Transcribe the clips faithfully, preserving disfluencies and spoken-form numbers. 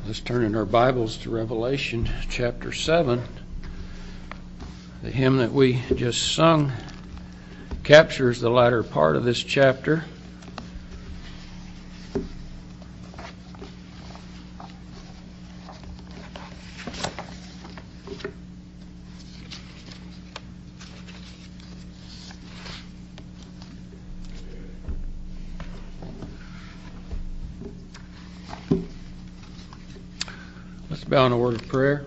Let's turn in our Bibles to Revelation chapter seven. The hymn that we just sung captures the latter part of this chapter. Bow in a word of prayer.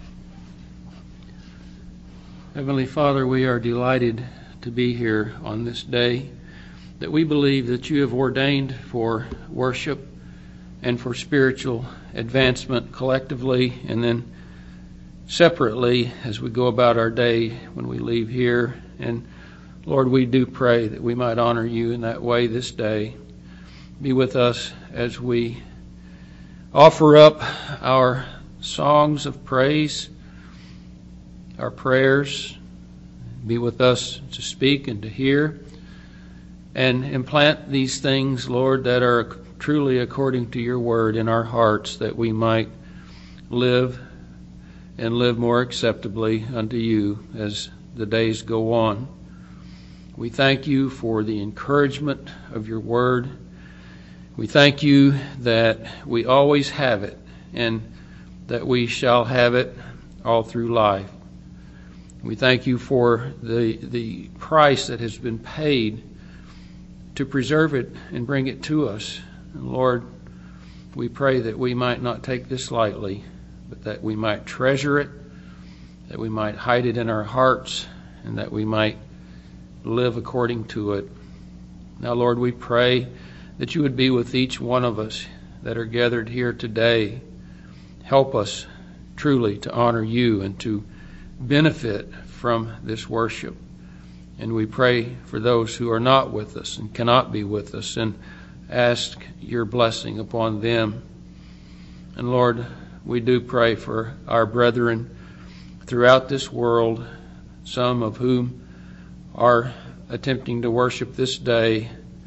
Heavenly Father, we are delighted to be here on this day that we believe that you have ordained for worship and for spiritual advancement collectively and then separately as we go about our day when we leave here. And Lord, we do pray that we might honor you in that way this day. Be with us as we offer up our songs of praise, our prayers. Be with us to speak and to hear, and implant these things, Lord, that are truly according to your word in our hearts, that we might live and live more acceptably unto you as the days go on. We thank you for the encouragement of your word. We thank you that we always have it, and that we shall have it all through life. We thank you for the the price that has been paid to preserve it and bring it to us. And Lord, we pray that we might not take this lightly, but that we might treasure it, that we might hide it in our hearts, and that we might live according to it. Now, Lord, we pray that you would be with each one of us that are gathered here today. Help us truly to honor you and to benefit from this worship. And we pray for those who are not with us and cannot be with us, and ask your blessing upon them. And Lord, we do pray for our brethren throughout this world, some of whom are attempting to worship this day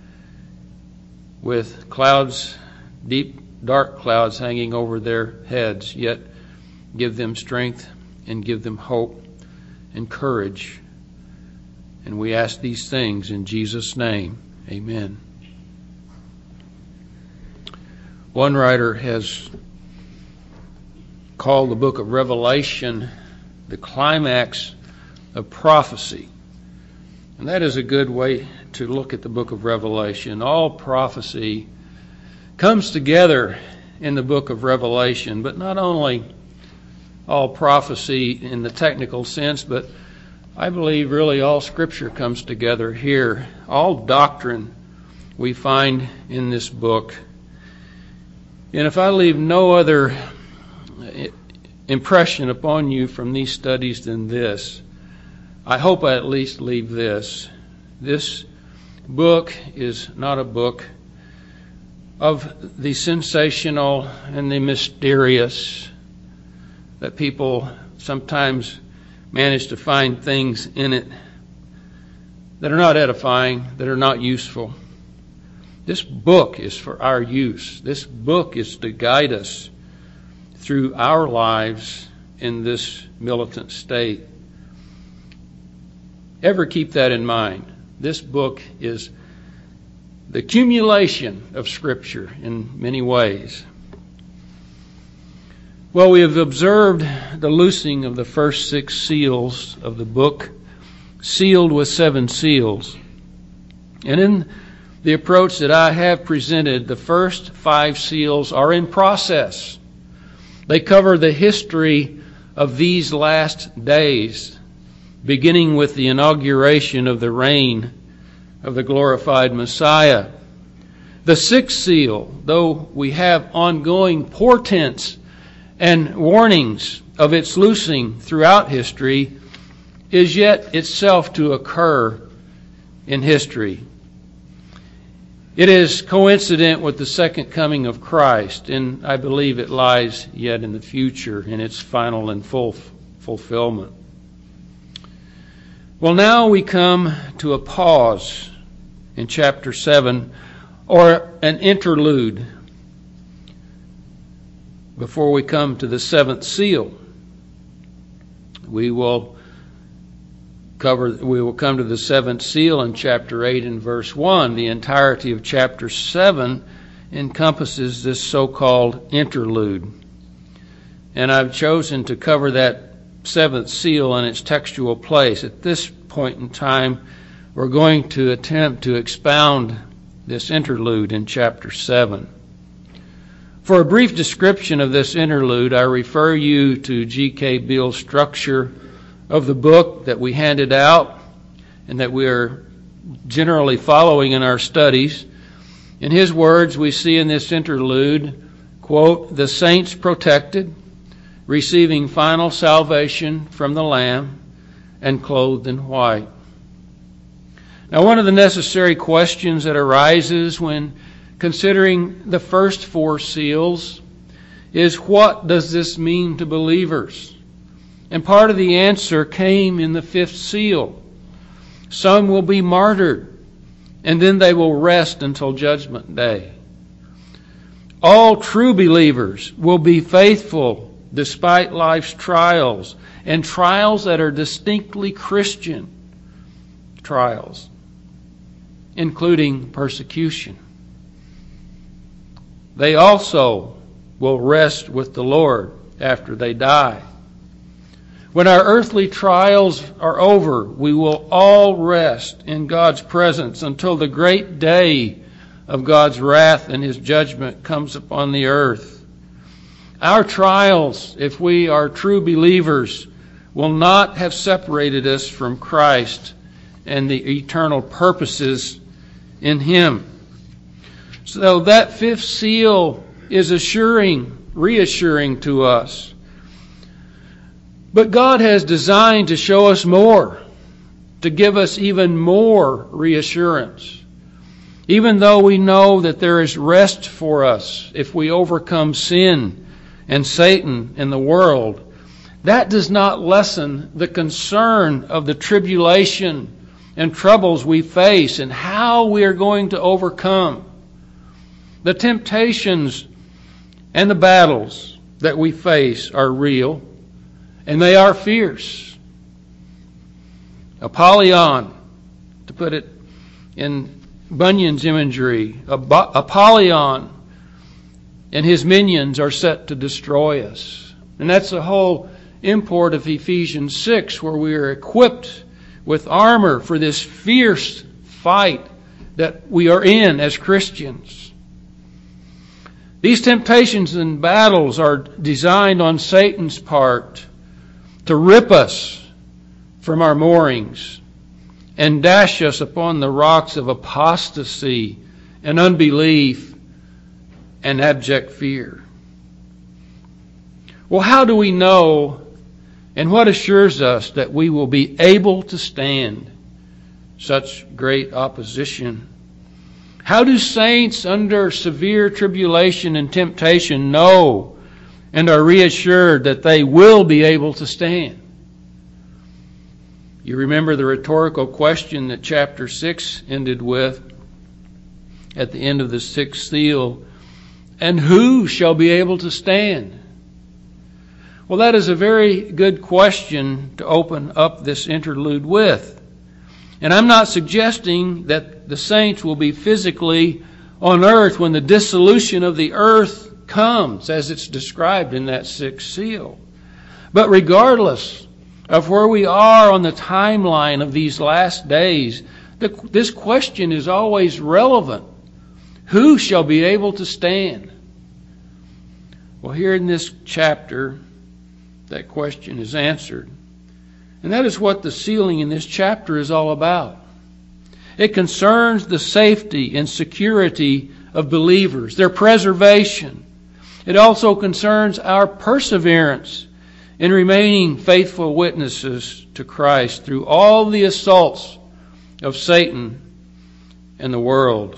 with clouds, deep dark clouds hanging over their heads, yet give them strength and give them hope and courage. And we ask these things in Jesus' name. Amen. One writer has called the book of Revelation the climax of prophecy. And that is a good way to look at the book of Revelation. All prophecy comes together in the book of Revelation, but not only all prophecy in the technical sense, but I believe really all Scripture comes together here. All doctrine we find in this book. And if I leave no other impression upon you from these studies than this, I hope I at least leave this. This book is not a book of the sensational and the mysterious, that people sometimes manage to find things in it that are not edifying, that are not useful. This book is for our use. This book is to guide us through our lives in this militant state. Ever keep that in mind. This book is the accumulation of Scripture in many ways. Well, we have observed the loosing of the first six seals of the book, sealed with seven seals. And in the approach that I have presented, the first five seals are in process. They cover the history of these last days, beginning with the inauguration of the reign of the glorified Messiah. The sixth seal, though we have ongoing portents and warnings of its loosing throughout history, is yet itself to occur in history. It is coincident with the second coming of Christ, and I believe it lies yet in the future in its final and full fulfillment. Well, now we come to a pause in chapter seven, or an interlude. before we come to the seventh seal. We will cover, we will come to the seventh seal in chapter eight and verse one. The entirety of chapter seven encompasses this so-called interlude. And I've chosen to cover that seventh seal in its textual place. At this point in time, we're going to attempt to expound this interlude in chapter seven. For a brief description of this interlude, I refer you to G K Beale's structure of the book that we handed out and that we are generally following in our studies. In his words, we see in this interlude, quote, the saints protected, receiving final salvation from the Lamb, and clothed in white. Now, one of the necessary questions that arises when considering the first four seals is, what does this mean to believers? And part of the answer came in the fifth seal. Some will be martyred, and then they will rest until Judgment Day. All true believers will be faithful despite life's trials, and trials that are distinctly Christian trials, including persecution. They also will rest with the Lord after they die. When our earthly trials are over, we will all rest in God's presence until the great day of God's wrath and His judgment comes upon the earth. Our trials, if we are true believers, will not have separated us from Christ and the eternal purposes in Him. So that fifth seal is assuring, reassuring to us. But God has designed to show us more, to give us even more reassurance. Even though we know that there is rest for us if we overcome sin and Satan and the world, that does not lessen the concern of the tribulation and troubles we face and how we are going to overcome. The temptations and the battles that we face are real, and they are fierce. Apollyon, to put it in Bunyan's imagery, Apollyon and his minions are set to destroy us. And that's the whole import of Ephesians six, where we are equipped with armor for this fierce fight that we are in as Christians. These temptations and battles are designed on Satan's part to rip us from our moorings and dash us upon the rocks of apostasy and unbelief and abject fear. Well, how do we know, and what assures us that we will be able to stand such great opposition? How do saints under severe tribulation and temptation know and are reassured that they will be able to stand? You remember the rhetorical question that chapter six ended with at the end of the sixth seal. And who shall be able to stand? Well, that is a very good question to open up this interlude with. And I'm not suggesting that the saints will be physically on earth when the dissolution of the earth comes, as it's described in that sixth seal. But regardless of where we are on the timeline of these last days, the, this question is always relevant. Who shall be able to stand? Well, here in this chapter, that question is answered. And that is what the sealing in this chapter is all about. It concerns the safety and security of believers, their preservation. It also concerns our perseverance in remaining faithful witnesses to Christ through all the assaults of Satan and the world.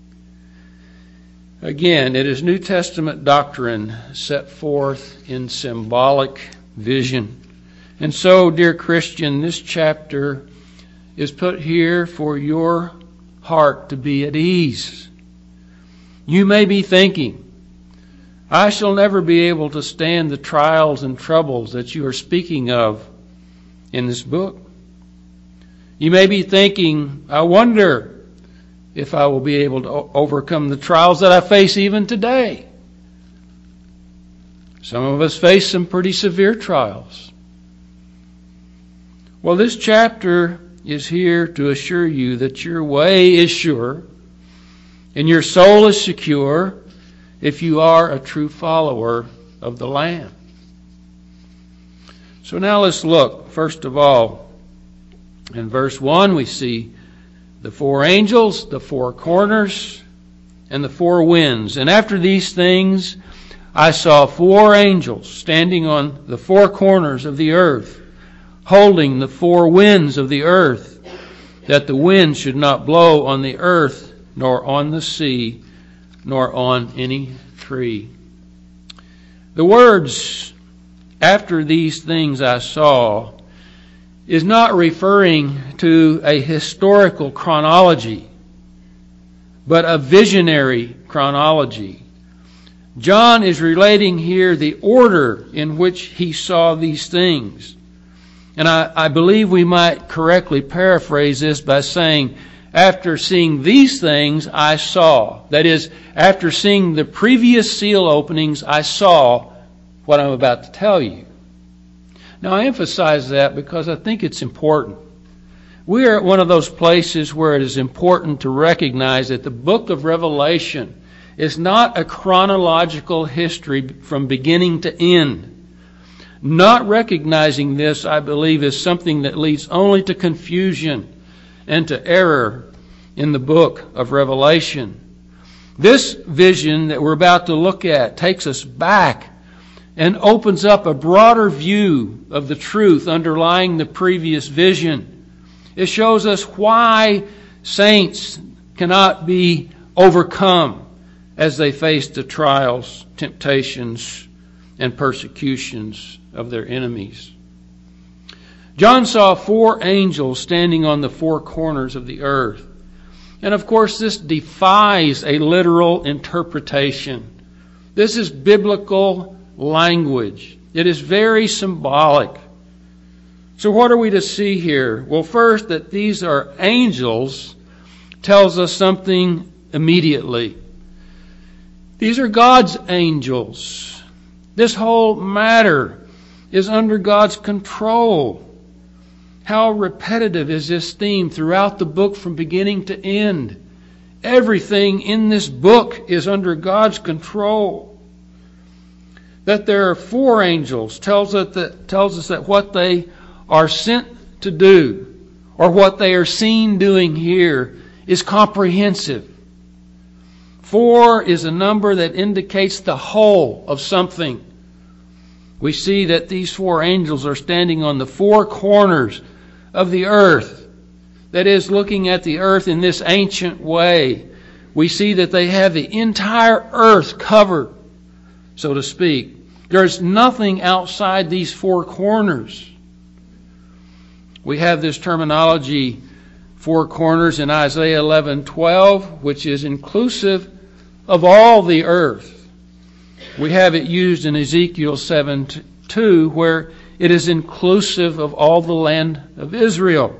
Again, it is New Testament doctrine set forth in symbolic vision. And so, dear Christian, this chapter is put here for your heart to be at ease. You may be thinking, I shall never be able to stand the trials and troubles that you are speaking of in this book. You may be thinking, I wonder if I will be able to overcome the trials that I face even today. Some of us face some pretty severe trials. Well, this chapter is here to assure you that your way is sure and your soul is secure if you are a true follower of the Lamb. So now let's look. First of all, in verse one we see the four angels, the four corners, and the four winds. And after these things I saw four angels standing on the four corners of the earth, holding the four winds of the earth, that the wind should not blow on the earth, nor on the sea, nor on any tree. The words, after these things I saw, is not referring to a historical chronology, but a visionary chronology. John is relating here the order in which he saw these things. And I, I believe we might correctly paraphrase this by saying, after seeing these things, I saw. That is, after seeing the previous seal openings, I saw what I'm about to tell you. Now, I emphasize that because I think it's important. We are at one of those places where it is important to recognize that the book of Revelation is not a chronological history from beginning to end. Not recognizing this, I believe, is something that leads only to confusion and to error in the book of Revelation. This vision that we're about to look at takes us back and opens up a broader view of the truth underlying the previous vision. It shows us why saints cannot be overcome as they face the trials, temptations, and persecutions of their enemies. John saw four angels standing on the four corners of the earth. And of course, this defies a literal interpretation. This is biblical language. It is very symbolic. So what are we to see here? Well, first, that these are angels tells us something immediately. These are God's angels. This whole matter is under God's control. How repetitive is this theme throughout the book from beginning to end? Everything in this book is under God's control. That there are four angels tells us that, tells us that what they are sent to do, or what they are seen doing here, is comprehensive. Four is a number that indicates the whole of something. We see that these four angels are standing on the four corners of the earth. That is, looking at the earth in this ancient way. We see that they have the entire earth covered, so to speak. There's nothing outside these four corners. We have this terminology, four corners, in Isaiah eleven twelve, which is inclusive of all the earth. We have it used in Ezekiel seven two, where it is inclusive of all the land of Israel.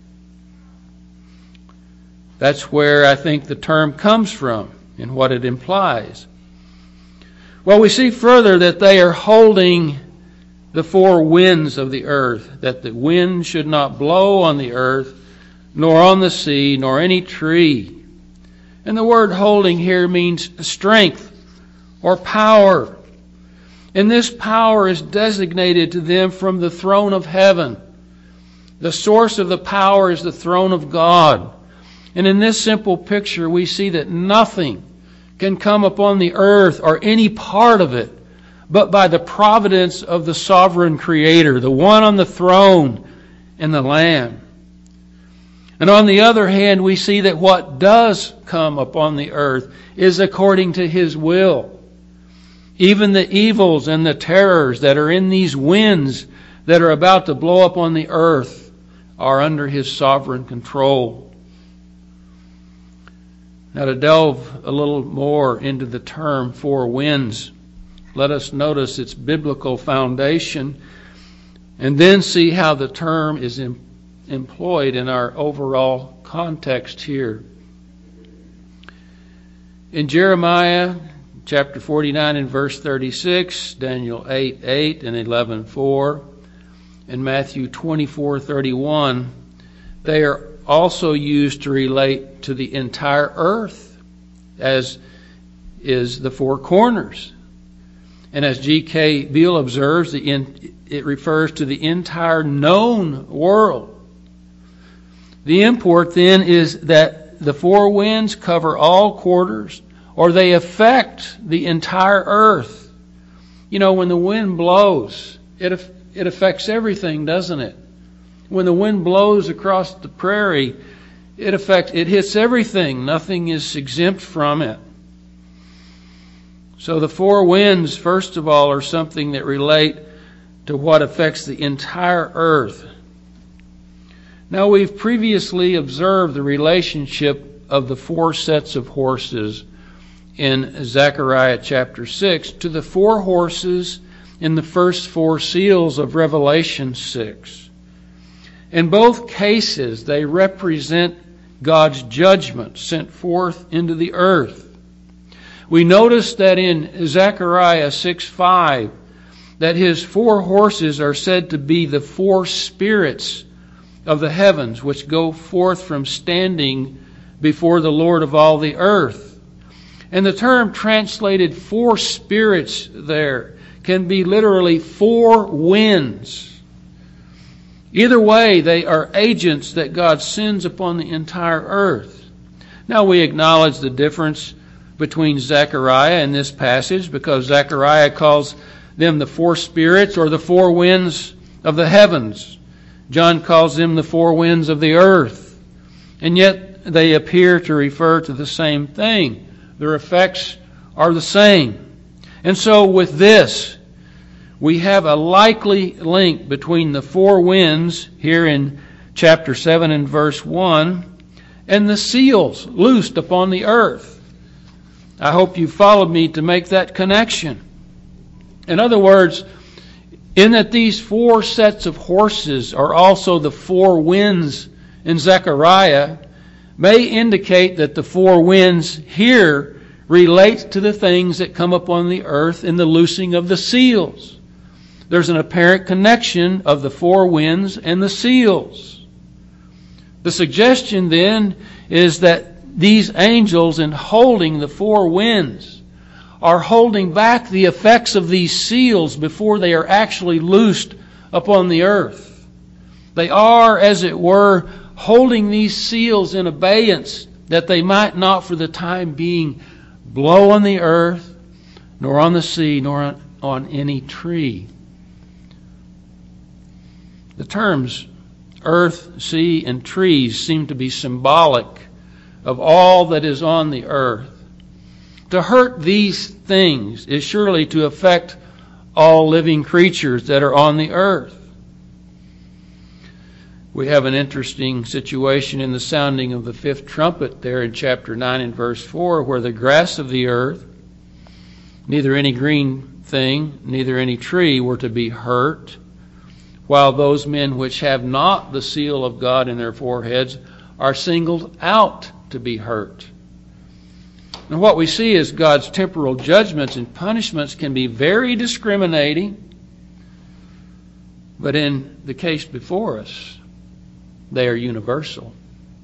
That's where I think the term comes from and what it implies. Well, we see further that they are holding the four winds of the earth, that the wind should not blow on the earth, nor on the sea, nor any tree. And the word holding here means strength or power. And this power is designated to them from the throne of heaven. The source of the power is the throne of God. And in this simple picture, we see that nothing can come upon the earth or any part of it but by the providence of the sovereign Creator, the one on the throne and the Lamb. And on the other hand, we see that what does come upon the earth is according to His will. Even the evils and the terrors that are in these winds that are about to blow up on the earth are under His sovereign control. Now, to delve a little more into the term four winds, let us notice its biblical foundation and then see how the term is em- employed in our overall context here. In Jeremiah chapter forty-nine and verse thirty-six, Daniel eight eight and eleven four, and Matthew twenty-four thirty-one, they are also used to relate to the entire earth, as is the four corners. And as G K Beale observes, the in, it refers to the entire known world. The import then is that the four winds cover all quarters, or they affect the entire earth. You know, when the wind blows, it it affects everything, doesn't it? When the wind blows across the prairie, it affects, it hits everything. Nothing is exempt from it. So the four winds, first of all, are something that relate to what affects the entire earth. Now, we've previously observed the relationship of the four sets of horses in Zechariah chapter six to the four horses in the first four seals of Revelation six. In both cases, they represent God's judgment sent forth into the earth. We notice that in Zechariah six five, that his four horses are said to be the four spirits of the heavens, which go forth from standing before the Lord of all the earth. And the term translated four spirits there can be literally four winds. Either way, they are agents that God sends upon the entire earth. Now, we acknowledge the difference between Zechariah and this passage, because Zechariah calls them the four spirits or the four winds of the heavens. John calls them the four winds of the earth. And yet they appear to refer to the same thing. Their effects are the same. And so with this, we have a likely link between the four winds here in chapter seven and verse one and the seals loosed upon the earth. I hope you followed me to make that connection. In other words, in that these four sets of horses are also the four winds in Zechariah, may indicate that the four winds here relate to the things that come upon the earth in the loosing of the seals. There's an apparent connection of the four winds and the seals. The suggestion then is that these angels, in holding the four winds, are holding back the effects of these seals before they are actually loosed upon the earth. They are, as it were, holding these seals in abeyance, that they might not for the time being blow on the earth, nor on the sea, nor on, on any tree. The terms earth, sea, and trees seem to be symbolic of all that is on the earth. To hurt these things is surely to affect all living creatures that are on the earth. We have an interesting situation in the sounding of the fifth trumpet there in chapter nine and verse four, where the grass of the earth, neither any green thing, neither any tree were to be hurt, while those men which have not the seal of God in their foreheads are singled out to be hurt. And what we see is God's temporal judgments and punishments can be very discriminating, but in the case before us, they are universal.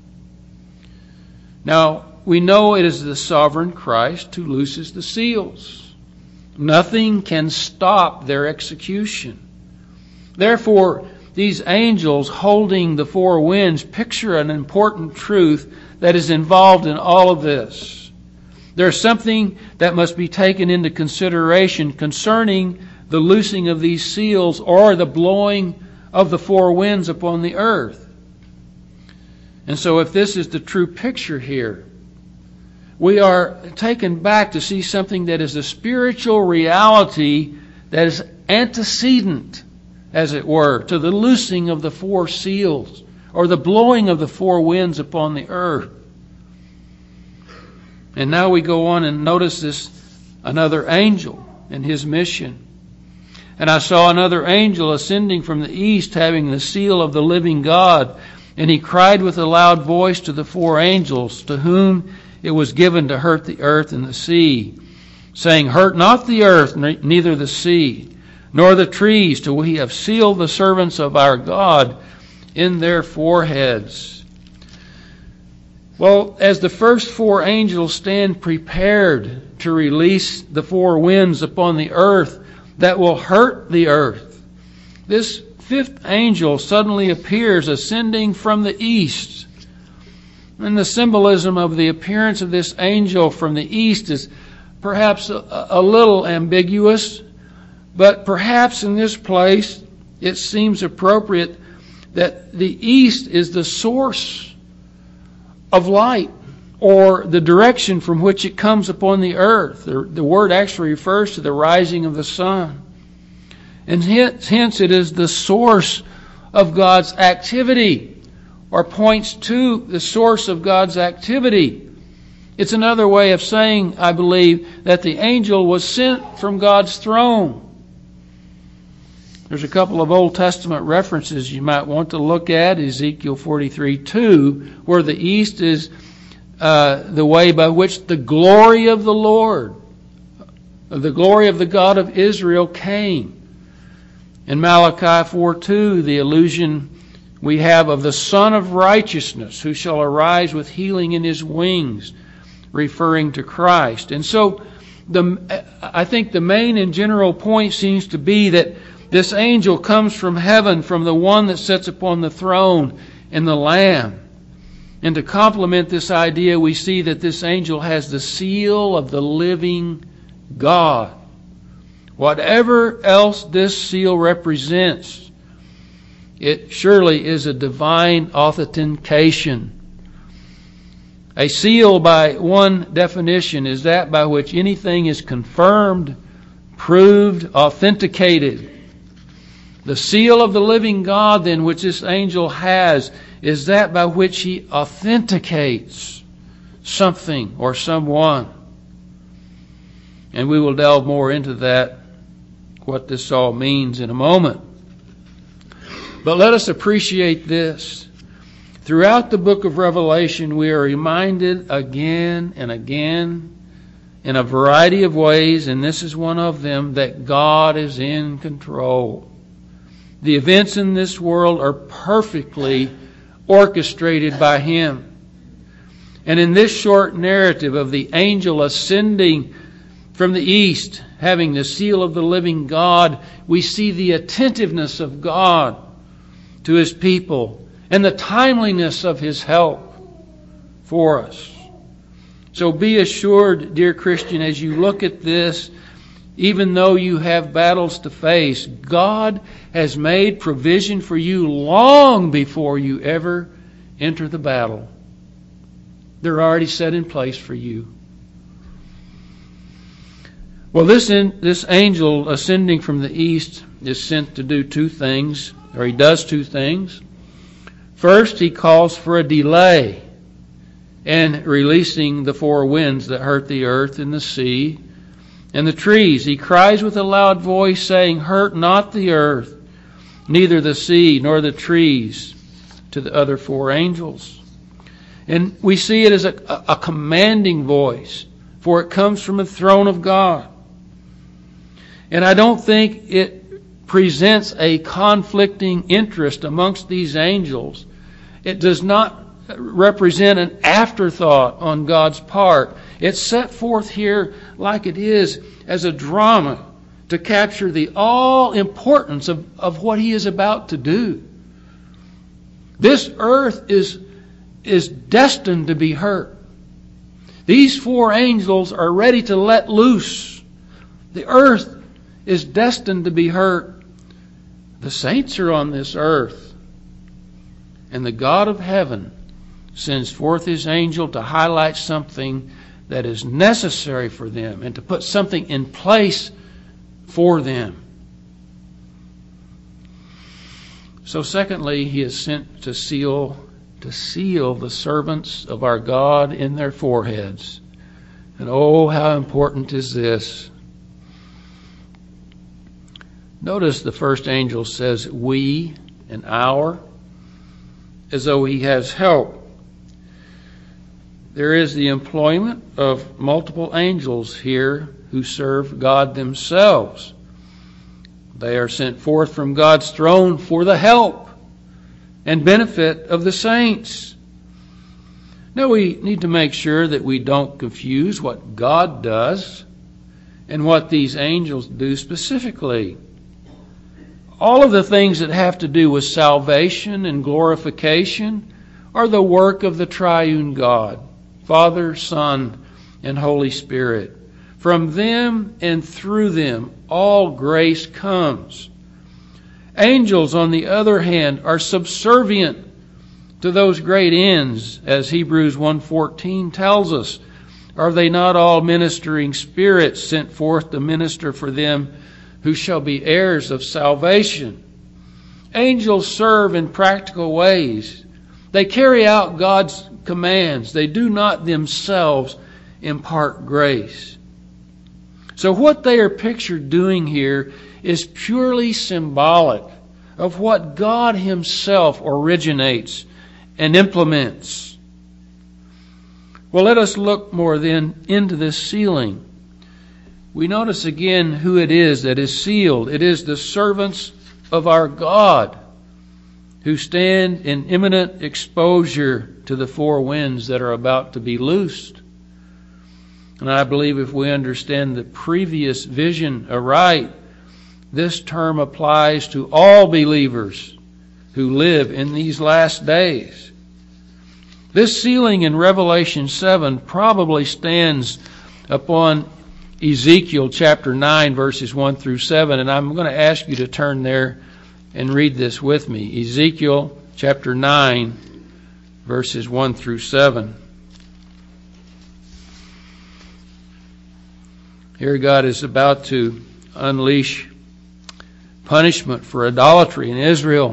Now, we know it is the sovereign Christ who looses the seals. Nothing can stop their execution. Therefore, these angels holding the four winds picture an important truth that is involved in all of this. There's something that must be taken into consideration concerning the loosing of these seals or the blowing of the four winds upon the earth. And so if this is the true picture here, we are taken back to see something that is a spiritual reality that is antecedent, as it were, to the loosing of the four seals or the blowing of the four winds upon the earth. And now we go on and notice this another angel and His mission. And I saw another angel ascending from the east, having the seal of the living God. And he cried with a loud voice to the four angels, to whom it was given to hurt the earth and the sea, saying, Hurt not the earth, neither the sea, nor the trees, till we have sealed the servants of our God in their foreheads. Well, as the first four angels stand prepared to release the four winds upon the earth that will hurt the earth, this fifth angel suddenly appears ascending from the east. And the symbolism of the appearance of this angel from the east is perhaps a, a little ambiguous, but perhaps in this place it seems appropriate that the east is the source of light, or the direction from which it comes upon the earth. The, the word actually refers to the rising of the sun. And hence, hence it is the source of God's activity, or points to the source of God's activity. It's another way of saying, I believe, that the angel was sent from God's throne. There's a couple of Old Testament references you might want to look at. Ezekiel forty-three two, where the east is uh, the way by which the glory of the Lord, the glory of the God of Israel came. In Malachi four two, the allusion we have of the Son of Righteousness, who shall arise with healing in His wings, referring to Christ. And so the, I think the main and general point seems to be that this angel comes from heaven, from the one that sits upon the throne and the Lamb. And to complement this idea, we see that this angel has the seal of the living God. Whatever else this seal represents, it surely is a divine authentication. A seal, by one definition, is that by which anything is confirmed, proved, authenticated. The seal of the living God, then, which this angel has, is that by which he authenticates something or someone. And we will delve more into that, what this all means, in a moment. But let us appreciate this. Throughout the book of Revelation, we are reminded again and again, in a variety of ways, and this is one of them, that God is in control. The events in this world are perfectly orchestrated by Him. And in this short narrative of the angel ascending from the east, having the seal of the living God, we see the attentiveness of God to His people and the timeliness of His help for us. So be assured, dear Christian, as you look at this, even though you have battles to face, God has made provision for you long before you ever enter the battle. They're already set in place for you. Well, this in, this angel ascending from the east is sent to do two things, or he does two things. First, he calls for a delay in releasing the four winds that hurt the earth and the sea and the trees. He cries with a loud voice, saying, Hurt not the earth, neither the sea, nor the trees, to the other four angels. And we see it as a, a commanding voice, for it comes from the throne of God. And I don't think it presents a conflicting interest amongst these angels. It does not represent an afterthought on God's part. It's set forth here like it is as a drama to capture the all-importance of, of what He is about to do. This earth is, is destined to be hurt. These four angels are ready to let loose. The earth is destined to be hurt. The saints are on this earth. And the God of heaven sends forth His angel to highlight something that is necessary for them and to put something in place for them. So secondly, He is sent to seal, to seal the servants of our God in their foreheads. And oh, how important is this? Notice the first angel says we and our, as though he has help. There is the employment of multiple angels here who serve God themselves. They are sent forth from God's throne for the help and benefit of the saints. Now we need to make sure that we don't confuse what God does and what these angels do specifically. All of the things that have to do with salvation and glorification are the work of the triune God, Father, Son, and Holy Spirit. From them and through them, all grace comes. Angels, on the other hand, are subservient to those great ends, as Hebrews one fourteen tells us. Are they not all ministering spirits sent forth to minister for them who shall be heirs of salvation? Angels serve in practical ways. They carry out God's commands. They do not themselves impart grace. So what they are pictured doing here is purely symbolic of what God Himself originates and implements. Well, let us look more then into this sealing. We notice again who it is that is sealed. It is the servants of our God who stand in imminent exposure to the four winds that are about to be loosed. And I believe if we understand the previous vision aright, this term applies to all believers who live in these last days. This sealing in Revelation seven probably stands upon Ezekiel chapter nine, verses one through seven, and I'm going to ask you to turn there and read this with me. Ezekiel chapter nine, verses one through seven. Here God is about to unleash punishment for idolatry in Israel.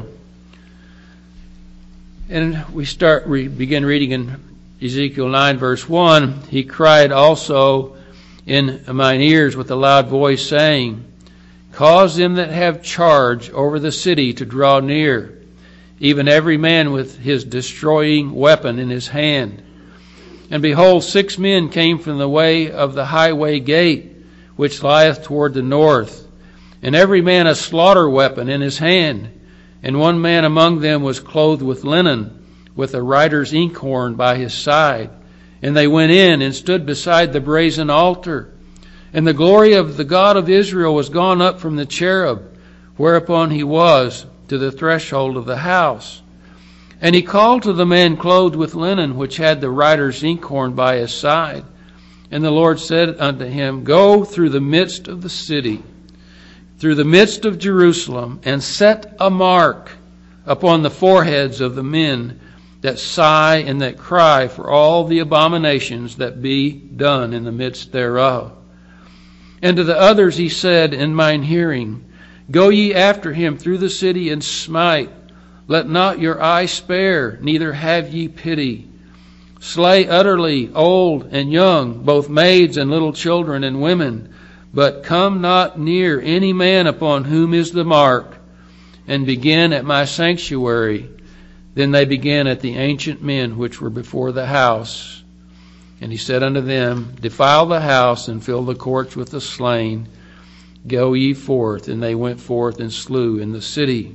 And we start, we begin reading in Ezekiel nine, verse one. He cried also in mine ears with a loud voice, saying, Cause them that have charge over the city to draw near, even every man with his destroying weapon in his hand. And behold, six men came from the way of the highway gate, which lieth toward the north, and every man a slaughter weapon in his hand. And one man among them was clothed with linen, with a writer's inkhorn by his side. And they went in and stood beside the brazen altar. And the glory of the God of Israel was gone up from the cherub, whereupon he was, to the threshold of the house. And he called to the man clothed with linen, which had the writer's inkhorn by his side. And the Lord said unto him, Go through the midst of the city, through the midst of Jerusalem, and set a mark upon the foreheads of the men that sigh and that cry for all the abominations that be done in the midst thereof. And to the others he said in mine hearing, Go ye after him through the city and smite. Let not your eye spare, neither have ye pity. Slay utterly old and young, both maids and little children and women, but come not near any man upon whom is the mark, and begin at my sanctuary. Then they began at the ancient men which were before the house. And he said unto them, Defile the house, and fill the courts with the slain. Go ye forth. And they went forth and slew in the city.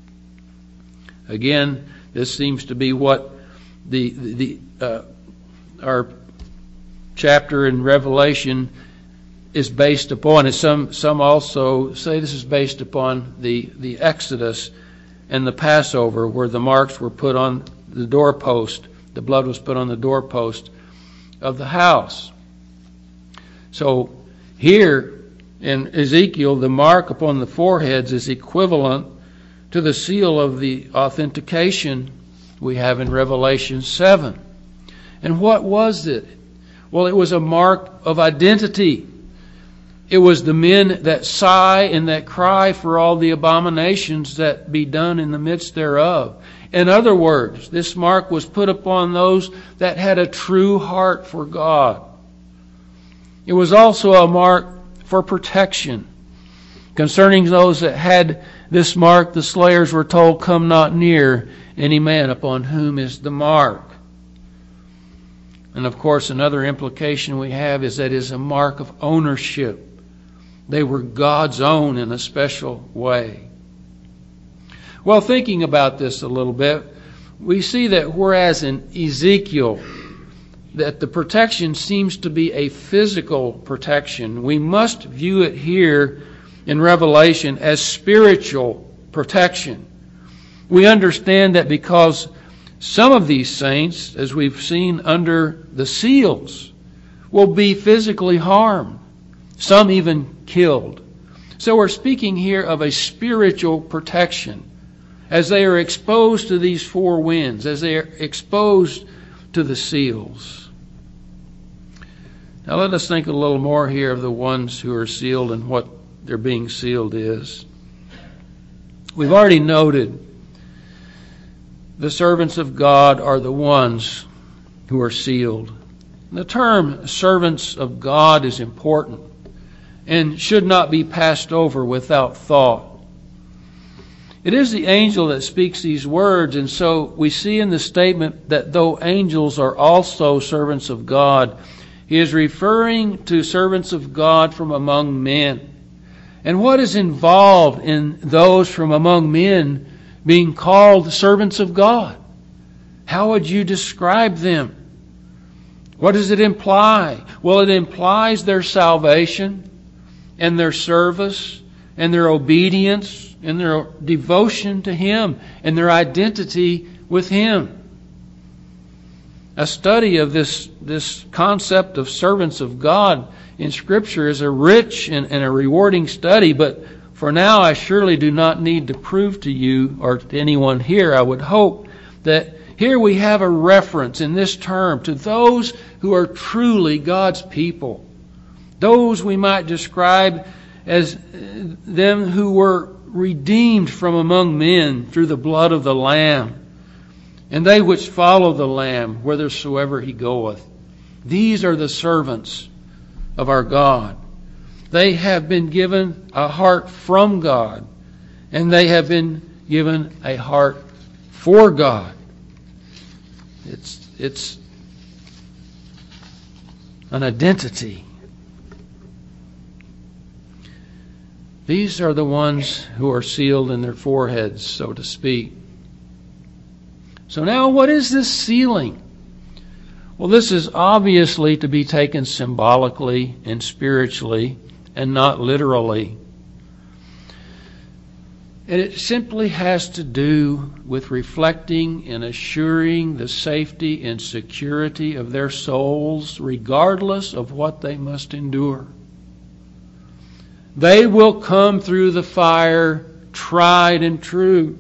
Again, this seems to be what the the uh, our chapter in Revelation is based upon. And some some also say this is based upon the the Exodus and the Passover, where the marks were put on the doorpost, the blood was put on the doorpost of the house. So here in Ezekiel, the mark upon the foreheads is equivalent to the seal of the authentication we have in Revelation seven. And what was it? Well, it was a mark of identity. It was the men that sigh and that cry for all the abominations that be done in the midst thereof. In other words, this mark was put upon those that had a true heart for God. It was also a mark for protection. Concerning those that had this mark, the slayers were told, "Come not near any man upon whom is the mark." And of course, another implication we have is that it is a mark of ownership. They were God's own in a special way. Well, thinking about this a little bit, we see that whereas in Ezekiel, that the protection seems to be a physical protection, we must view it here in Revelation as spiritual protection. We understand that because some of these saints, as we've seen under the seals, will be physically harmed, some even killed. So we're speaking here of a spiritual protection as they are exposed to these four winds, as they are exposed to the seals. Now let us think a little more here of the ones who are sealed and what their being sealed is. We've already noted the servants of God are the ones who are sealed. The term servants of God is important and should not be passed over without thought. It is the angel that speaks these words, and so we see in the statement that though angels are also servants of God, he is referring to servants of God from among men. And what is involved in those from among men being called servants of God? How would you describe them? What does it imply? Well, it implies their salvation and their service and their obedience and their devotion to Him and their identity with Him. A study of this, this concept of servants of God in Scripture is a rich and, and a rewarding study, but for now I surely do not need to prove to you or to anyone here, I would hope, that here we have a reference in this term to those who are truly God's people. Those we might describe as them who were redeemed from among men through the blood of the Lamb, and they which follow the Lamb whithersoever He goeth. These are the servants of our God. They have been given a heart from God, and they have been given a heart for God. It's, it's an identity. These are the ones who are sealed in their foreheads, so to speak. So now, what is this sealing? Well, this is obviously to be taken symbolically and spiritually and not literally. And it simply has to do with reflecting and assuring the safety and security of their souls, regardless of what they must endure. They will come through the fire tried and true.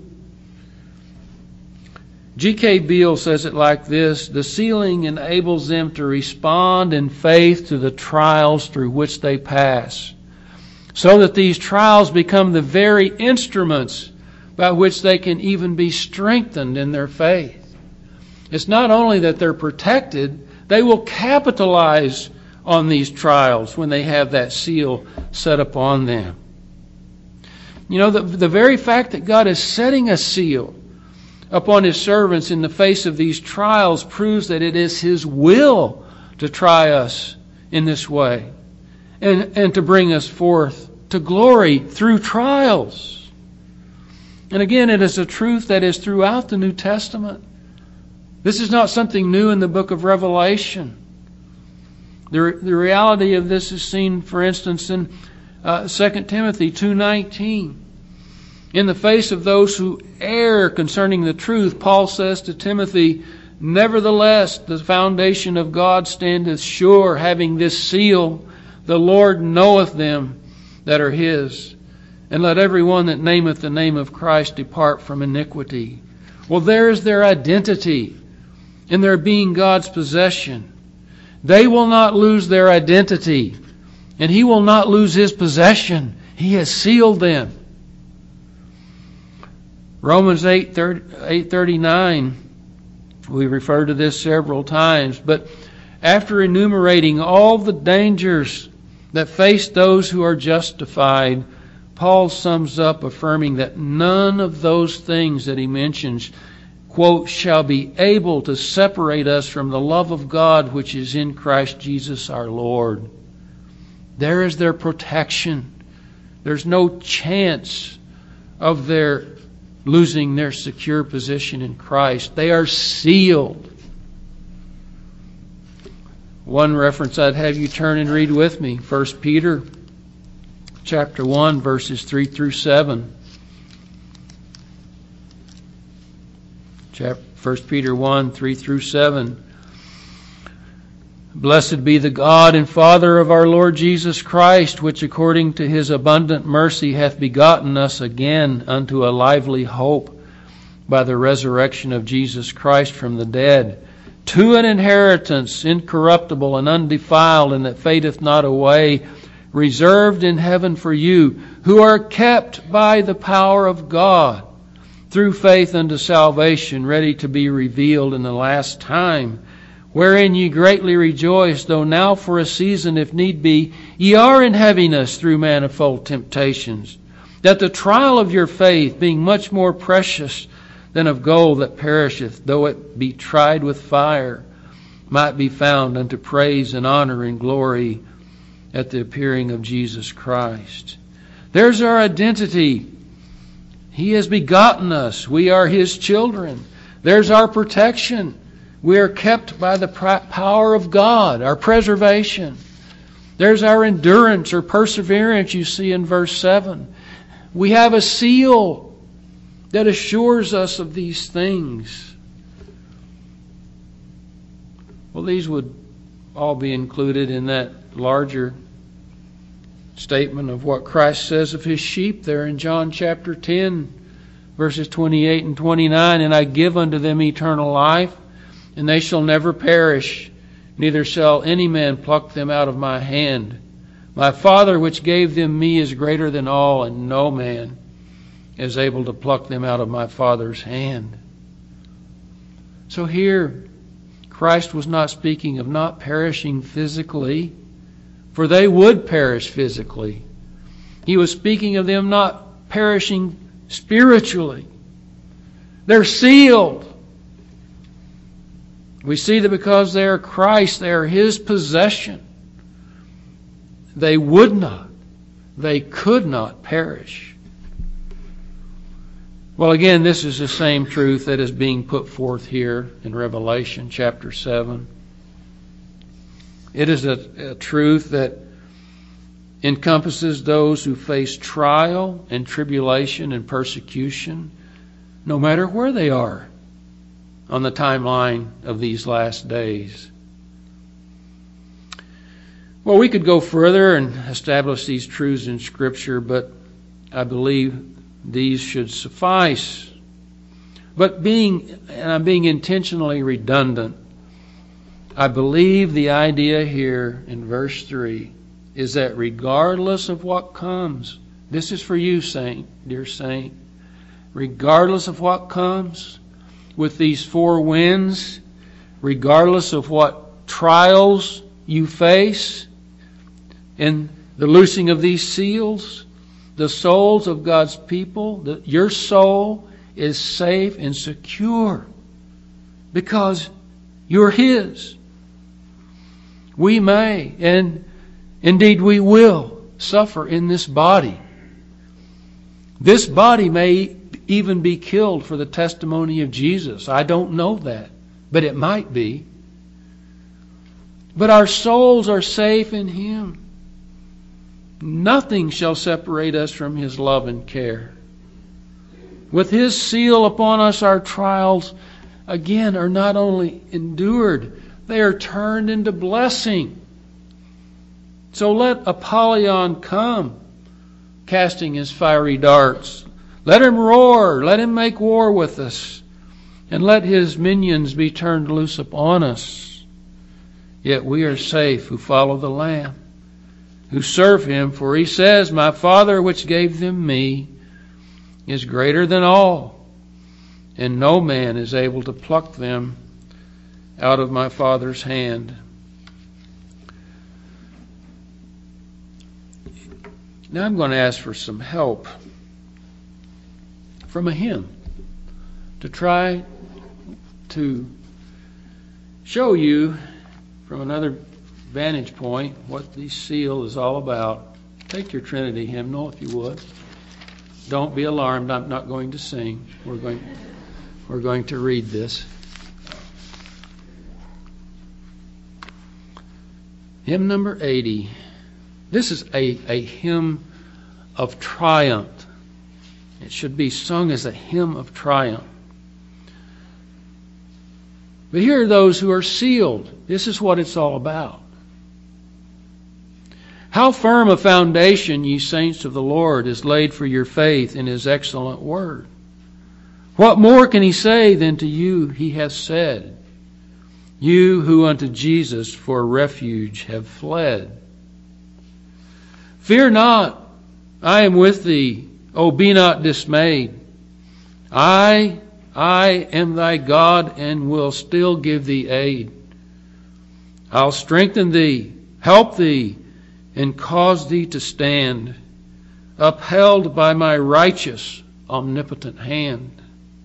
G K Beale says it like this: the sealing enables them to respond in faith to the trials through which they pass, so that these trials become the very instruments by which they can even be strengthened in their faith. It's not only that they're protected, they will capitalize on these trials when they have that seal set upon them. You know, the, the very fact that God is setting a seal upon His servants in the face of these trials proves that it is His will to try us in this way and, and to bring us forth to glory through trials. And again, it is a truth that is throughout the New Testament. This is not something new in the book of Revelation. The, the reality of this is seen, for instance, in uh, Second Timothy two nineteen. In the face of those who err concerning the truth, Paul says to Timothy, "Nevertheless, the foundation of God standeth sure, having this seal, the Lord knoweth them that are His. And let every one that nameth the name of Christ depart from iniquity." Well, there is their identity in their being God's possession. They will not lose their identity, and He will not lose His possession. He has sealed them. Romans eight thirty-nine, we referred to this several times, but after enumerating all the dangers that face those who are justified, Paul sums up affirming that none of those things that he mentions, quote, shall be able to separate us from the love of God which is in Christ Jesus our Lord. There is their protection. There's no chance of their losing their secure position in Christ. They are sealed. One reference I'd have you turn and read with me, First Peter chapter one, verses three through seven. First Peter one, three through seven. Blessed be the God and Father of our Lord Jesus Christ, which according to His abundant mercy hath begotten us again unto a lively hope by the resurrection of Jesus Christ from the dead, to an inheritance incorruptible and undefiled, and that fadeth not away, reserved in heaven for you, who are kept by the power of God through faith unto salvation, ready to be revealed in the last time, wherein ye greatly rejoice, though now for a season, if need be, ye are in heaviness through manifold temptations, that the trial of your faith, being much more precious than of gold that perisheth, though it be tried with fire, might be found unto praise and honor and glory at the appearing of Jesus Christ. There's our identity. He has begotten us. We are His children. There's our protection. We are kept by the power of God, our preservation. There's our endurance or perseverance you see in verse seven. We have a seal that assures us of these things. Well, these would all be included in that larger statement of what Christ says of His sheep there in John chapter ten, verses twenty-eight and twenty-nine. And I give unto them eternal life, and they shall never perish, neither shall any man pluck them out of my hand. My Father which gave them me is greater than all, and no man is able to pluck them out of my Father's hand. So here, Christ was not speaking of not perishing physically, for they would perish physically. He was speaking of them not perishing spiritually. They're sealed. We see that because they are Christ, they are His possession. They would not, they could not perish. Well, again, this is the same truth that is being put forth here in Revelation chapter seven. It is a, a truth that encompasses those who face trial and tribulation and persecution, no matter where they are on the timeline of these last days. Well, we could go further and establish these truths in Scripture, but I believe these should suffice. But being, and I'm being intentionally redundant, I believe the idea here in verse three is that regardless of what comes, this is for you, saint, dear saint, regardless of what comes with these four winds, regardless of what trials you face in the loosing of these seals, the souls of God's people, the, your soul is safe and secure because you're His. We may, and indeed we will, suffer in this body. This body may even be killed for the testimony of Jesus. I don't know that, but it might be. But our souls are safe in Him. Nothing shall separate us from His love and care. With His seal upon us, our trials, again, are not only endured, they are turned into blessing. So let Apollyon come, casting his fiery darts. Let him roar, let him make war with us, and let his minions be turned loose upon us. Yet we are safe who follow the Lamb, who serve Him, for He says, My Father which gave them me is greater than all, and no man is able to pluck them out of my Father's hand. Now I'm going to ask for some help from a hymn to try to show you from another vantage point what the seal is all about. Take your Trinity hymnal if you would. Don't be alarmed, I'm not going to sing. We're going, we're going to read this. Hymn number eighty. This is a, a hymn of triumph. It should be sung as a hymn of triumph. But here are those who are sealed. This is what it's all about. How firm a foundation, ye saints of the Lord, is laid for your faith in His excellent word. What more can He say than to you He hath said, you who unto Jesus for refuge have fled? Fear not, I am with thee, O be not dismayed. I, I am thy God and will still give thee aid. I'll strengthen thee, help thee, and cause thee to stand, upheld by my righteous, omnipotent hand.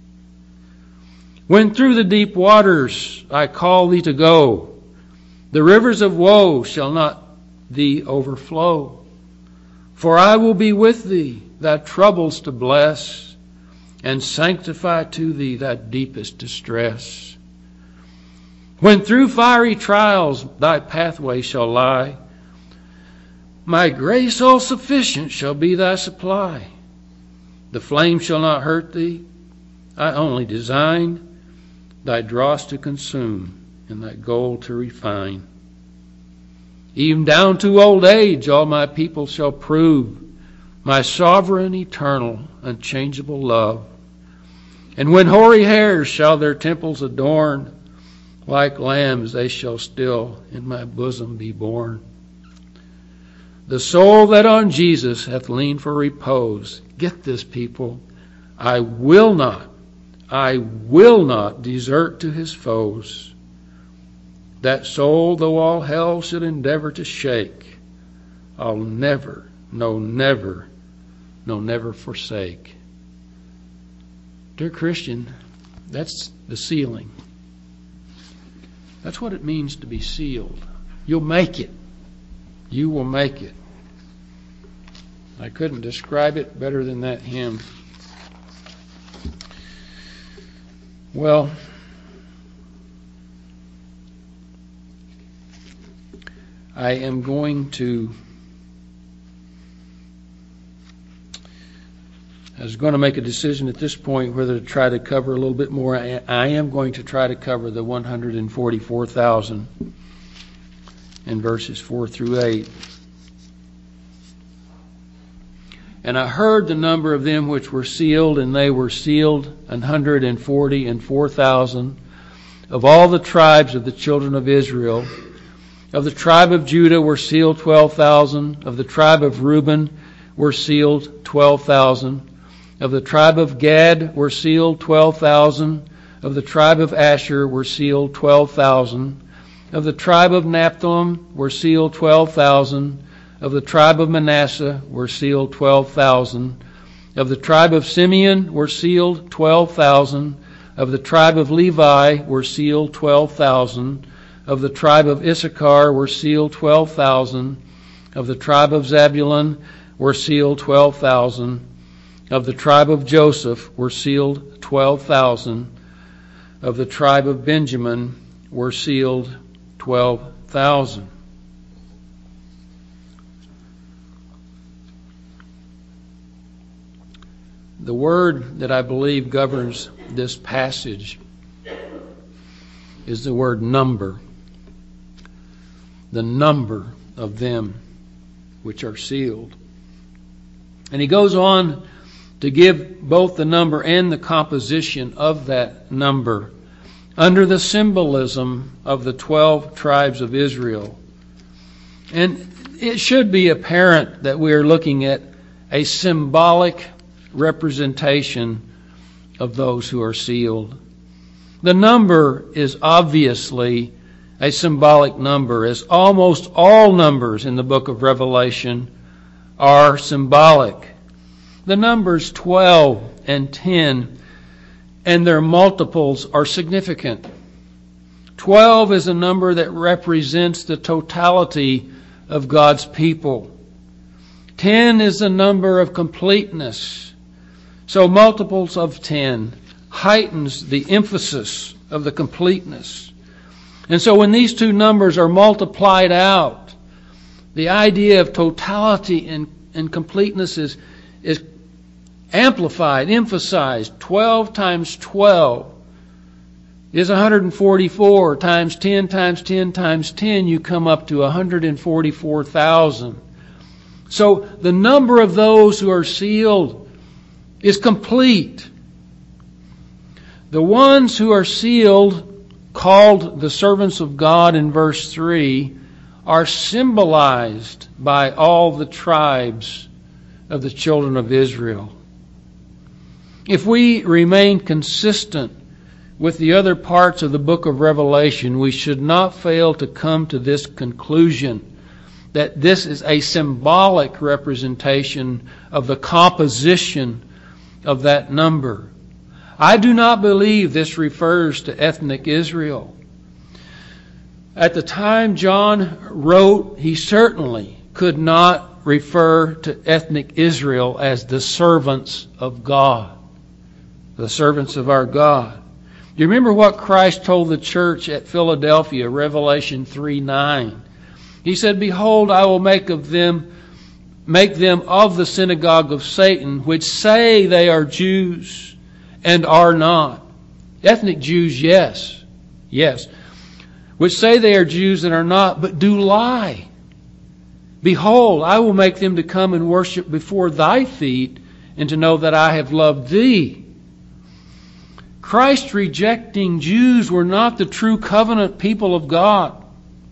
When through the deep waters I call thee to go, the rivers of woe shall not thee overflow. For I will be with thee, thy troubles to bless, and sanctify to thee thy deepest distress. When through fiery trials thy pathway shall lie, my grace all sufficient shall be thy supply. The flame shall not hurt thee, I only design thy dross to consume, and thy gold to refine. Even down to old age all my people shall prove my sovereign, eternal, unchangeable love. And when hoary hairs shall their temples adorn, like lambs they shall still in my bosom be born. The soul that on Jesus hath leaned for repose, get this, people, I will not, I will not desert to his foes. That soul, though all hell should endeavor to shake, I'll never, no never, no never forsake. Dear Christian, that's the sealing. That's what it means to be sealed. You'll make it. You will make it. I couldn't describe it better than that hymn. Well, I am going to, I was going to make a decision at this point whether to try to cover a little bit more. I, I am going to try to cover the one hundred forty-four thousand in verses four through eight. And I heard the number of them which were sealed, and they were sealed one hundred forty and four thousand of all the tribes of the children of Israel. Of the tribe of Judah were sealed twelve thousand. Of the tribe of Reuben were sealed twelve thousand. Of the tribe of Gad were sealed twelve thousand. Of the tribe of Asher were sealed twelve thousand. Of the tribe of Naphtali were sealed twelve thousand. Of the tribe of Manasseh were sealed twelve thousand. Of the tribe of Simeon were sealed twelve thousand. Of the tribe of Levi were sealed twelve thousand. Of the tribe of Issachar were sealed twelve thousand. Of the tribe of Zabulon were sealed twelve thousand. Of the tribe of Joseph were sealed twelve thousand. Of the tribe of Benjamin were sealed twelve thousand. The word that I believe governs this passage is the word number. The number of them which are sealed. And he goes on to give both the number and the composition of that number under the symbolism of the twelve tribes of Israel. And it should be apparent that we are looking at a symbolic representation of those who are sealed. The number is obviously a symbolic number, as almost all numbers in the book of Revelation are symbolic. The numbers twelve and ten and their multiples are significant. twelve is a number that represents the totality of God's people. ten is the number of completeness. So multiples of ten heightens the emphasis of the completeness. And so when these two numbers are multiplied out, the idea of totality and, and completeness is, is amplified, emphasized. twelve times twelve is one hundred forty-four. Times ten times ten times ten, you come up to one hundred forty-four thousand. So the number of those who are sealed is complete. The ones who are sealed, called the servants of God in verse three, are symbolized by all the tribes of the children of Israel. If we remain consistent with the other parts of the book of Revelation, we should not fail to come to this conclusion, that this is a symbolic representation of the composition of that number. I do not believe this refers to ethnic Israel. At the time John wrote, he certainly could not refer to ethnic Israel as the servants of God, the servants of our God. Do you remember what Christ told the church at Philadelphia, Revelation three nine? He said, "Behold, I will make of them, make them of the synagogue of Satan, which say they are Jews and are not." Ethnic Jews, yes. Yes. Which say they are Jews and are not, but do lie. Behold, I will make them to come and worship before thy feet, and to know that I have loved thee. Christ rejecting Jews were not the true covenant people of God.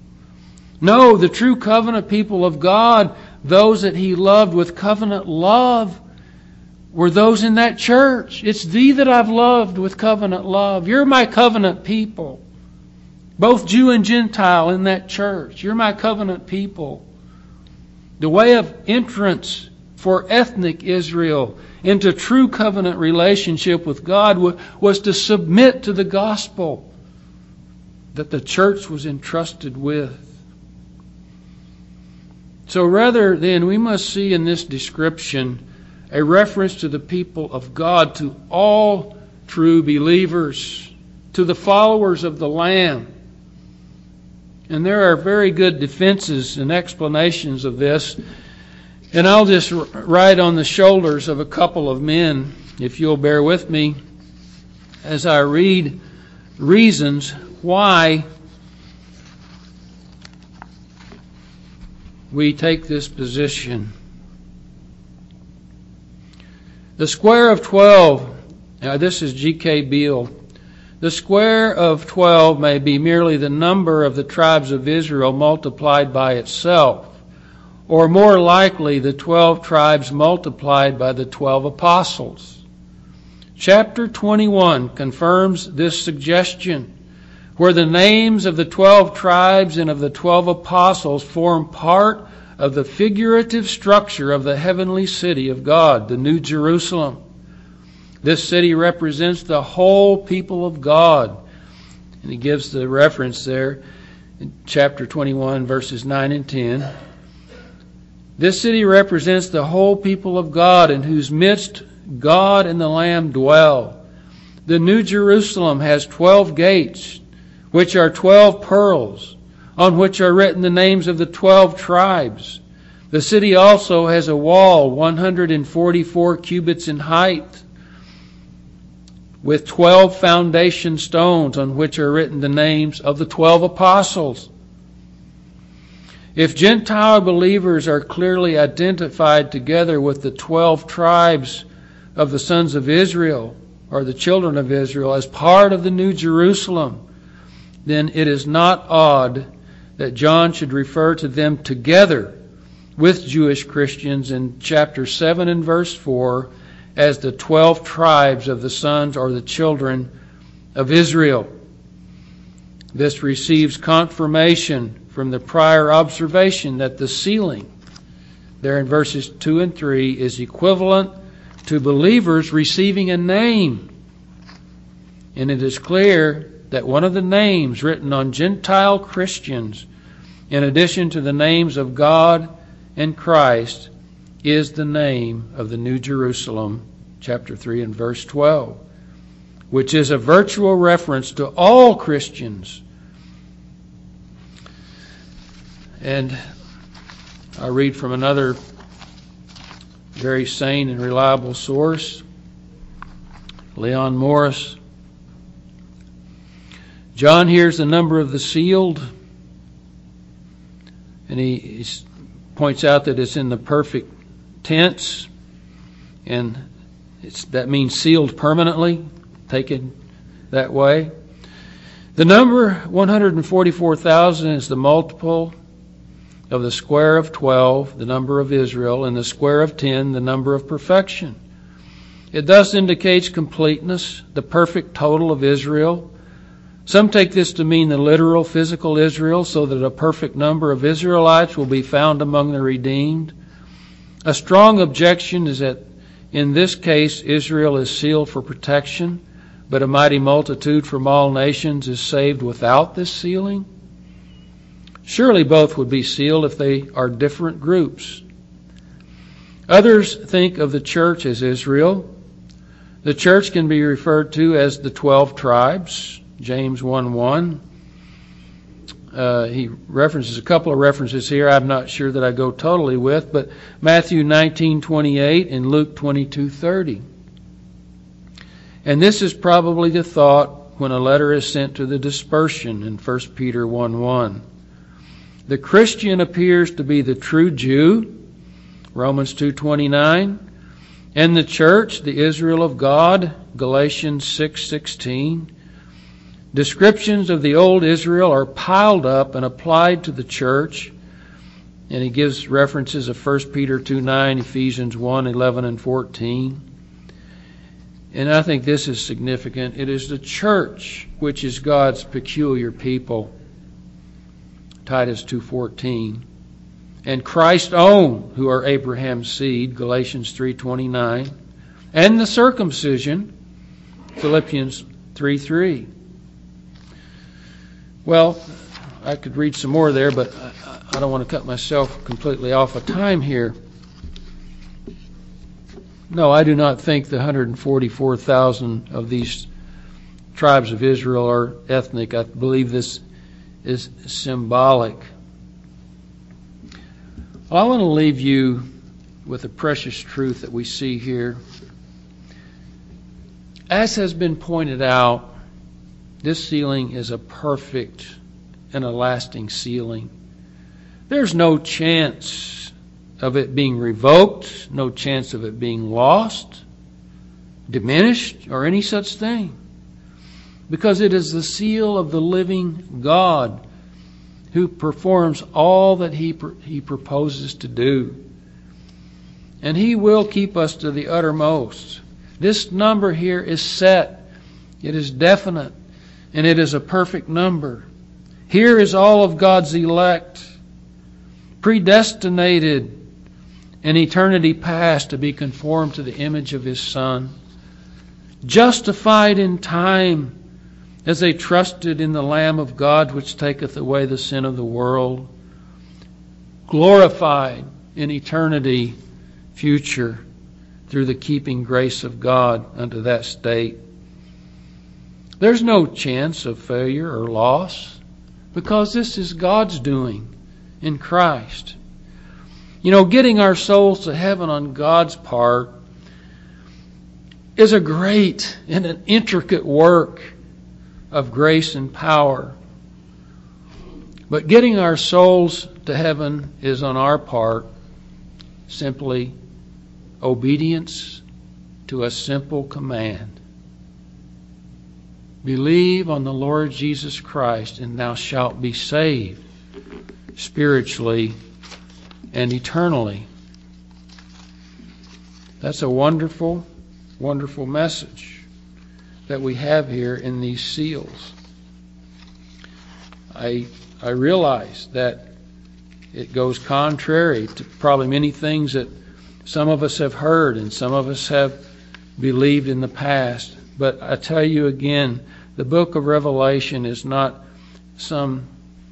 No, the true covenant people of God, those that He loved with covenant love, were those in that church. It's thee that I've loved with covenant love. You're my covenant people. Both Jew and Gentile in that church. You're my covenant people. The way of entrance for ethnic Israel into true covenant relationship with God was to submit to the gospel that the church was entrusted with. So rather than, we must see in this description a reference to the people of God, to all true believers, to the followers of the Lamb. And there are very good defenses and explanations of this. And I'll just ride on the shoulders of a couple of men, if you'll bear with me, as I read reasons why we take this position. The square of twelve, now this is G K Beale. The square of twelve may be merely the number of the tribes of Israel multiplied by itself, or more likely the twelve tribes multiplied by the twelve apostles. Chapter twenty-one confirms this suggestion, where the names of the twelve tribes and of the twelve apostles form part of the figurative structure of the heavenly city of God, the New Jerusalem. This city represents the whole people of God. And he gives the reference there in chapter twenty-one, verses nine and ten. This city represents the whole people of God, in whose midst God and the Lamb dwell. The New Jerusalem has twelve gates, which are twelve pearls, on which are written the names of the twelve tribes. The city also has a wall one hundred forty-four cubits in height, with twelve foundation stones on which are written the names of the twelve apostles. If Gentile believers are clearly identified together with the twelve tribes of the sons of Israel, or the children of Israel, as part of the New Jerusalem, then it is not odd that John should refer to them together with Jewish Christians in chapter seven and verse four as the twelve tribes of the sons or the children of Israel. This receives confirmation from the prior observation that the sealing there in verses two and three is equivalent to believers receiving a name. And it is clear that one of the names written on Gentile Christians, in addition to the names of God and Christ, is the name of the New Jerusalem, chapter three and verse twelve, which is a virtual reference to all Christians. And I read from another very sane and reliable source, Leon Morris. John hears the number of the sealed, and he, he points out that it's in the perfect tense, and it's, that means sealed permanently, taken that way. The number one hundred forty-four thousand is the multiple of the square of twelve, the number of Israel, and the square of ten, the number of perfection. It thus indicates completeness, the perfect total of Israel. Some take this to mean the literal physical Israel, so that a perfect number of Israelites will be found among the redeemed. A strong objection is that in this case Israel is sealed for protection, but a mighty multitude from all nations is saved without this sealing. Surely both would be sealed if they are different groups. Others think of the church as Israel. The church can be referred to as the twelve tribes, James one one. Uh, he references a couple of references here I'm not sure that I go totally with, but Matthew nineteen twenty-eight and Luke twenty-two thirty. And this is probably the thought when a letter is sent to the dispersion in First Peter one one. The Christian appears to be the true Jew, Romans two twenty-nine, and the church, the Israel of God, Galatians six sixteen. Descriptions of the old Israel are piled up and applied to the church, and he gives references of First Peter two nine, Ephesians one eleven and fourteen. And I think this is significant. It is the church which is God's peculiar people, Titus two fourteen, and Christ's own, who are Abraham's seed, Galatians three twenty-nine, and the circumcision, Philippians three three. Well, I could read some more there, but I, I don't want to cut myself completely off of time here. No, I do not think the one hundred forty-four thousand of these tribes of Israel are ethnic. I believe this is symbolic. Well, I want to leave you with a precious truth that we see here. As has been pointed out, this sealing is a perfect and a lasting sealing. There's no chance of it being revoked, no chance of it being lost, diminished, or any such thing. Because it is the seal of the living God who performs all that He, he proposes to do. And He will keep us to the uttermost. This number here is set. It is definite. And it is a perfect number. Here is all of God's elect, predestinated in eternity past to be conformed to the image of His Son, justified in time as they trusted in the Lamb of God which taketh away the sin of the world, glorified in eternity future through the keeping grace of God unto that state. There's no chance of failure or loss because this is God's doing in Christ. You know, getting our souls to heaven on God's part is a great and an intricate work of grace and power. But getting our souls to heaven is on our part simply obedience to a simple command. Believe on the Lord Jesus Christ, and thou shalt be saved spiritually and eternally. That's a wonderful, wonderful message that we have here in these seals. I I realize that it goes contrary to probably many things that some of us have heard and some of us have believed in the past. But I tell you again, the book of Revelation is not some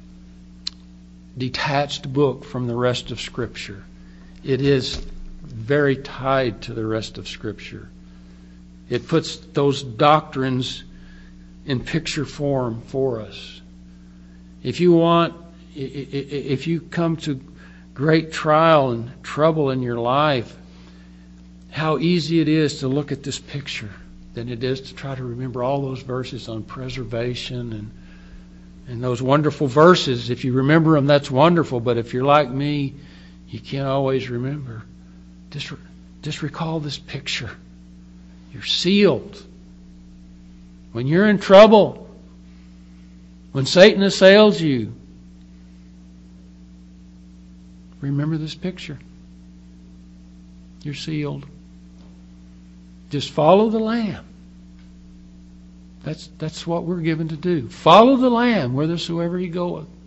detached book from the rest of Scripture. It is very tied to the rest of Scripture. It puts those doctrines in picture form for us. If you want, if you come to great trial and trouble in your life, how easy it is to look at this picture than it is to try to remember all those verses on preservation and and those wonderful verses. If you remember them, that's wonderful. But if you're like me, you can't always remember. Just, just recall this picture. You're sealed. When you're in trouble, when Satan assails you, remember this picture. You're sealed. Just follow the Lamb. That's, that's what we're given to do. Follow the Lamb whithersoever he goeth.